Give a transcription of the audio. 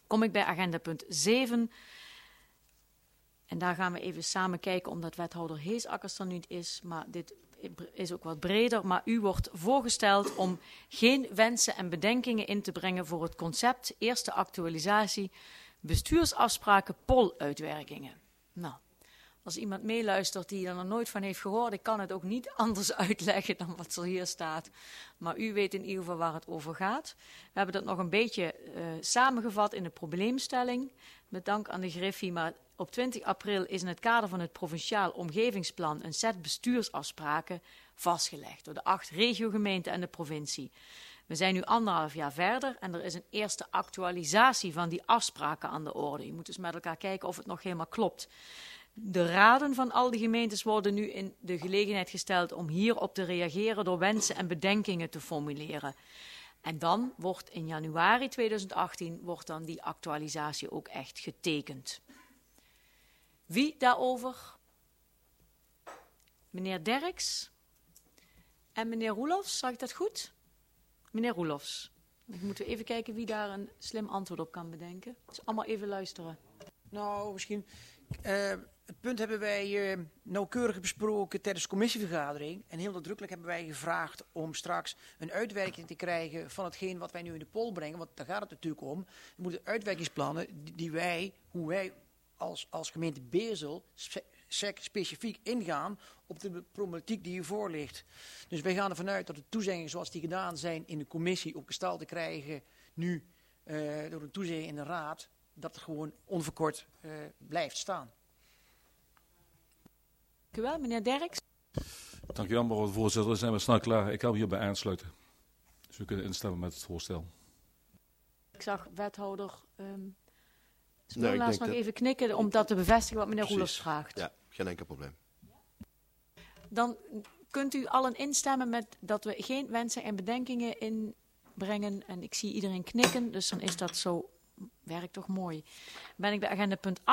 Kom ik bij agenda punt 7. En daar gaan we even samen kijken, omdat wethouder Heesakkers er nu niet is. Maar dit is ook wat breder. Maar u wordt voorgesteld om geen wensen en bedenkingen in te brengen voor het concept eerste actualisatie bestuursafspraken poluitwerkingen. Nou, als iemand meeluistert die er nog nooit van heeft gehoord, ik kan het ook niet anders uitleggen dan wat er hier staat. Maar u weet in ieder geval waar het over gaat. We hebben dat nog een beetje samengevat in de probleemstelling. Met dank aan de Griffie, maar op 20 april is in het kader van het provinciaal omgevingsplan een set bestuursafspraken vastgelegd door de 8 regiogemeenten en de provincie. We zijn nu 1,5 jaar verder en er is een eerste actualisatie van die afspraken aan de orde. Je moet dus met elkaar kijken of het nog helemaal klopt. De raden van al die gemeentes worden nu in de gelegenheid gesteld om hierop te reageren door wensen en bedenkingen te formuleren. En dan wordt in januari 2018 wordt dan die actualisatie ook echt getekend. Wie daarover? Meneer Derks en meneer Roelofs, zag ik dat goed? Meneer Roelofs. Dan moeten we even kijken wie daar een slim antwoord op kan bedenken. Dus allemaal even luisteren. Nou, misschien. Het punt hebben wij nauwkeurig besproken tijdens de commissievergadering. En heel nadrukkelijk hebben wij gevraagd om straks een uitwerking te krijgen van hetgeen wat wij nu in de pol brengen. Want daar gaat het natuurlijk om. We moeten uitwerkingsplannen hoe wij als gemeente Beersel specifiek ingaan op de problematiek die hiervoor ligt. Dus wij gaan ervan uit dat de toezeggingen zoals die gedaan zijn in de commissie op gestalte krijgen nu door een toezegging in de raad, dat het gewoon onverkort blijft staan. Dank u wel, meneer Derks. Dank u wel, mevrouw de voorzitter. Dan zijn we snel klaar. Ik ga me hierbij aansluiten. Dus we kunnen instemmen met het voorstel. Ik zag wethouder Nee, nog even knikken om dat te bevestigen wat meneer Roelofs vraagt. Ja, geen enkel probleem. Dan kunt u allen instemmen met dat we geen wensen en bedenkingen inbrengen. En ik zie iedereen knikken, dus dan is dat zo. Werkt toch mooi. Ben ik bij agenda punt 8.